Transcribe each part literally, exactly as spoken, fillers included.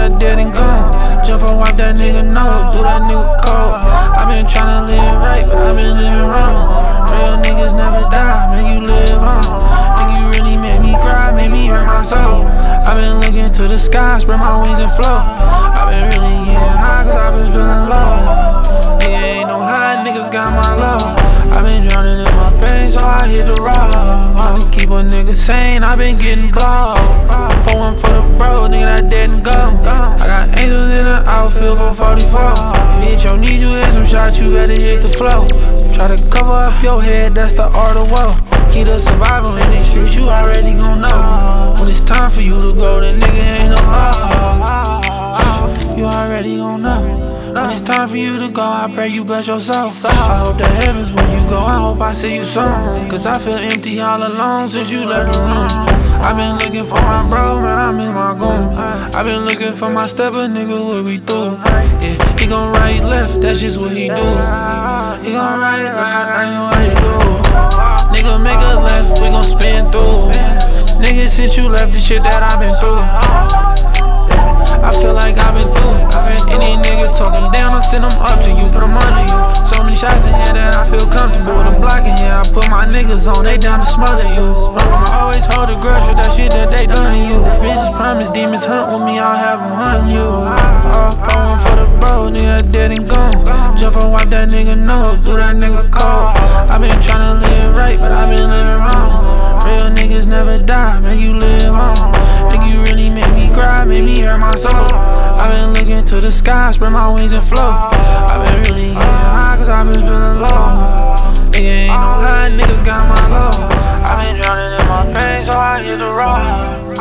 nigga dead and gone. Jump and wipe that nigga nose, do that nigga cold. I been tryna live right, but I been living wrong. Real niggas never die, make you live on. Nigga, you really made me cry, made me hurt my soul. I been looking to the sky, spread my wings and flow. I been really getting high, cause I been feeling low. Nigga ain't no high, niggas got my low. I been drowning in my pain, so I hit the rock. I keep a nigga sane, I been getting blown. Pour one for the bro, nigga that dead and gone. I got angels in the outfield for forty-four. You hit your knees, you hit some shots, you better hit the flow. Try to cover up your head, that's the art of woe. Keep the survival in these streets, you already gon' know. When it's time for you to go, then nigga ain't no oh. You already gon' know. When it's time for you to go, I pray you bless your soul. I hope the heavens when you go, I hope I see you soon. Cause I feel empty all alone since you left the room. I been looking for my bro, man, I'm in my goon. I been looking for my stepper, nigga, what we do? Yeah, he gon' right left, that's just what he do. He gon' right right, I know what he do. Nigga make a left, we gon' spin through. Nigga, since you left the shit that I been through, I feel like I've been through. Any nigga talking down, I send them up to you, put them under you. So many shots in here that I feel comfortable with them blocking here. I put my niggas on, they down to smother you. I'ma always hold a grudge for that shit that they done to you. Revenge is promise, demons hunt with me, I'll have them hunting you. Oh, pour one for the bro, nigga dead and gone. Jump and wipe that nigga nose, do that nigga cold. I been tryna live right, but I been living wrong. Real niggas never die, make you live on. Think you really make me cry, make me hurt my soul. I been looking to the sky, spread my wings and flow. I been really getting high, cause I been feeling low. Nigga ain't no high, niggas got my low. I been drowning in my pain, so I hit the rock.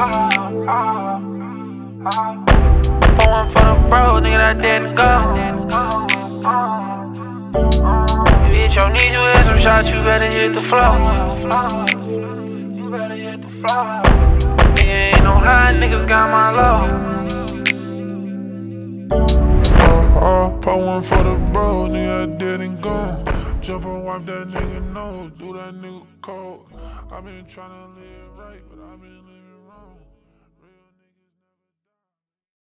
Pour one for the bro, nigga that dead and gone. You hit your knees, you hit some shots, you better hit the flow. You better hit the flow. Nigga ain't no high, niggas got my low. Uh, pour one for the bro, nigga dead and gone. Jump and wipe that nigga nose, do that nigga cold. I been tryna live right, but I been